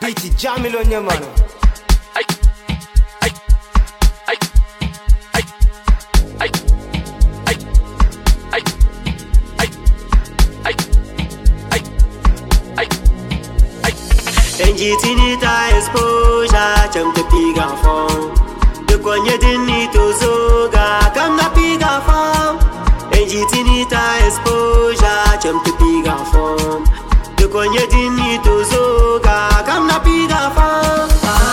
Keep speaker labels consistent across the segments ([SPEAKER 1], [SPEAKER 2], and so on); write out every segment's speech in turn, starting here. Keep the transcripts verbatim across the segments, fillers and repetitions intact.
[SPEAKER 1] Beat it, jam it on your man.
[SPEAKER 2] N G T nita exposure, cham te piga fam. De kwenye dini tozoga, kam na piga fam. N G T nita exposure, cham te piga fam. De kwenye dini tozoga, kam na piga fam.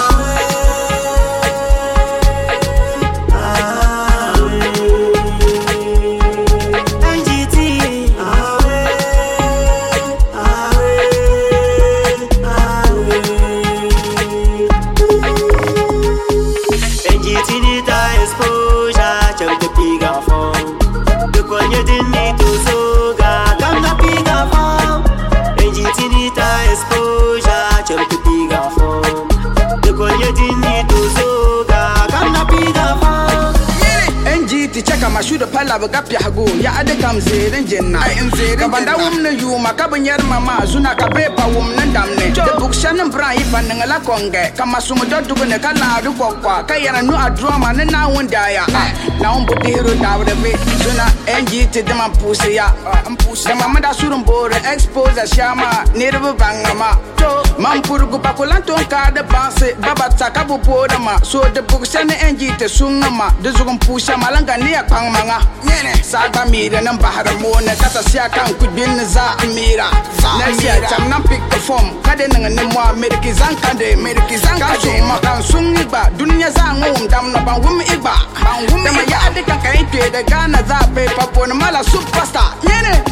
[SPEAKER 3] Mashuda pala bagapya hago ya ade kam zeren jenna ai in zeren banda wum na yuma ka banyar mama zuna ka bepa wum nan damne de bukshan bra yi fan ngala konge kama sumu doddu ne kala du kokwa kayana nu adroma na na wonda ya na on bodi hero dawde be zuna N G T de man pusi ya am pusi de mama da surun bore expose shama nirbu bangama to man purgu bakulanto ka de banse baba takabu podama so de bukshan N G T sungama de zugun pusha malanga ne akwa manga nene saba mira nan bahara mona kata sia kan kudin za amira na sia cham nan pick the form kade nan ne mo ameriki zan kande ameriki zan kade ma kan sunni ba dunya za ngum dam na ban wum iba ban wum ma ya ade kan kai te da Ghana za pe papo na mala superstar nene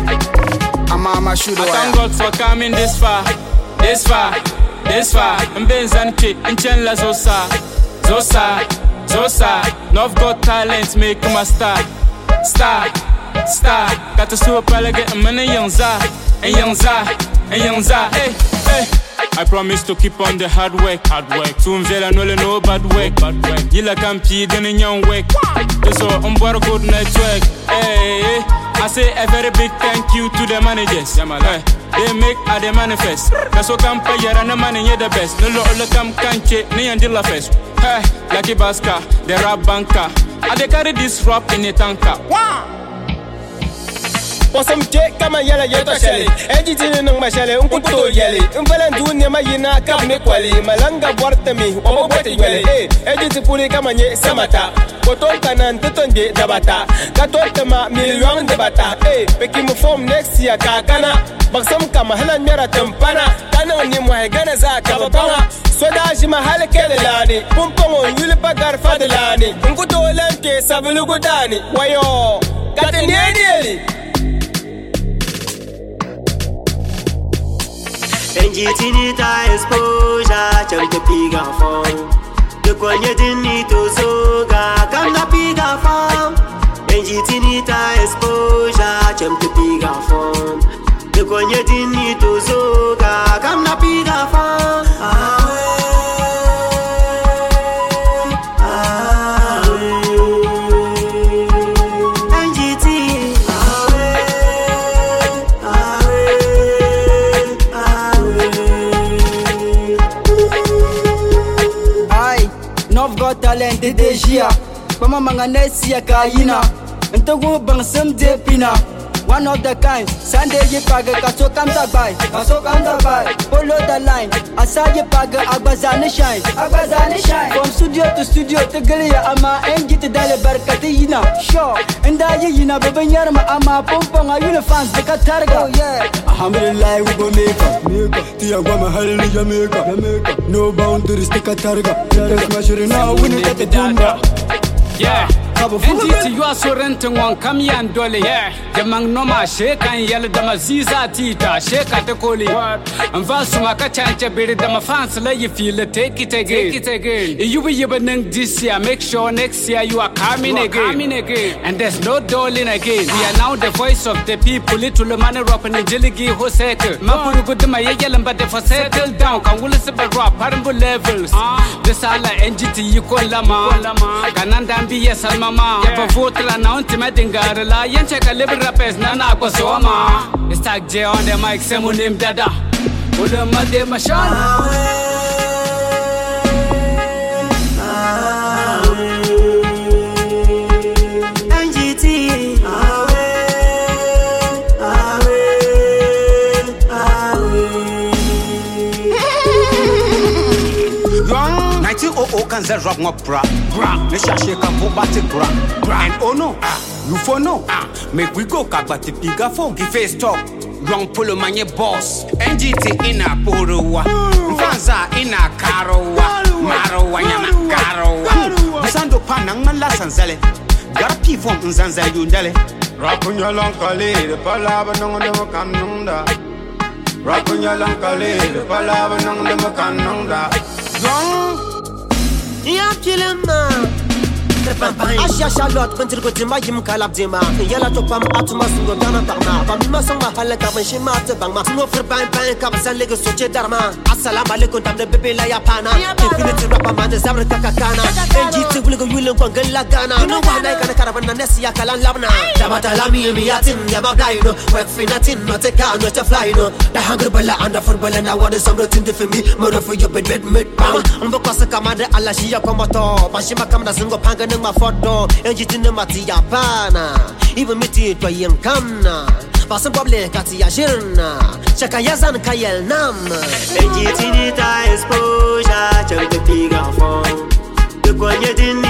[SPEAKER 3] amama shudo
[SPEAKER 4] I thank God for coming this far this far this far mbenzanke inchenla zosa zosa Zosa, North got talent, make him a star. Star, star. Got to super elegant and money young za, and young za, and young za. Hey, hey. I promise to keep on the hard work, hard work. Soon vela no le no bad work, bad work. Yila campi then in young work. Just so on board good network. Hey, hey. I say a very big thank you to the managers. Hey. They make a they manifest. That's what come pay and the money you're the best. No lo come can't check me and deal fest. Hey, Lucky Baska, the rap banker. I they carry this rap in a tanker. Wow.
[SPEAKER 5] Posam che kama yala yeto shele N G T nung mashele unkuto yele Unfalan dunya mayina kap me kwali Malanga buarte mi omo bote yele N G T puri kama nye samata Koton kanan tutonde dabata Katon tama million debata Peki mu form next year kakana Baksam kama halan mera tempana Kana ni mwahe gana za kababanga Soda jima hale kele lani Pumpongo yule pagar fadilani Unkuto lanke sabilugu dani Wayo Kate niedeli
[SPEAKER 2] N G T nita exposure, cham te piga fam. De kwenye dini tozoga, kam na piga fam. N G T nita exposure, cham te piga fam. De kwenye dini tozoga, kam na piga fam.
[SPEAKER 6] Talent de Degia, Mama Manganesia Kaina, and to go bang some depina. One of the kind, Sunday you paga, Kaso Kanta by, Kaso Kanta by, follow the line, Asaya Paga, Abazana shine, Abazana shine, from studio to studio to Galia, Ama, and get the Dale Barcatina, sure, and Diana Babanyarma, Ama, Pompong, are you fans, the Katarga, yeah, Alhamdulillah, we go make up, make up, Tiagama, Hallelujah, Jamaica, no boundaries, the Katarga, Smasher now, we need the Dunga.
[SPEAKER 4] Yeah. N G T you are so renting one come here and dolly. Yeah. The man no ma shake and yell the maziza tita shake at the collie. And Vasuma Kachancha beat the ma fans let you feel it. Take it again. Take it again. You will even this year. Make sure next year you are coming you are again. Coming again. And there's no dolling again. We are now the voice of the people. Little man up and jiligi ho settle. Mapuru good my yelling but for settle down. Can will listen but rap harmful levels. The sala N G T you call lama. Kananda be yes alma. Yapa vote la na ultima dingara la yenche ka libre rapes na na kwa soma. It's tag J on the mic semu nim dada. Ule made mashan.
[SPEAKER 1] oh oh kan zel rock ngop bra bra ne chercher kan pour battre bra bra and oh no you for no make we go ka battre piga phone qui fait stop wrong pull manye boss N G T ina porowa mfanza ina karowa marowa nyama karowa bisando panang mala sanzale garpi fon nzanza yundale
[SPEAKER 7] Rapunya lankale de palaba nang de makanunda Rapunya lankale de palaba nang de makanunda
[SPEAKER 2] Ya kilema Asia Charlotte pentir ko dima yim kalap dima Yala to pam atuma sungo dana parma Pam ma sanga hala ka ban shima te bangma Mo fr ban ban ka san lego soche darma Assalamu alaikum tam de bebe la yapana Infinity rapa man de zabra kakakana N G T buligo yulen ko galla gana No wa dai kana karavana nesi ya kalan labna Jamata lami mi yatin ya magdaino Wek finatin no te ka no te fly no Da hangr bala anda for bala na wada something to me Mo for you bed bed mid bang Mbo kwasa kamade alla shia komoto Bashima kamda singo panga my photo, and you didn't matia pana. Even me to yen kamna. Passing public at Yashirna. Chakayazan Kayel Nam. And you didn't exposure, jump the pig off. The one you didn't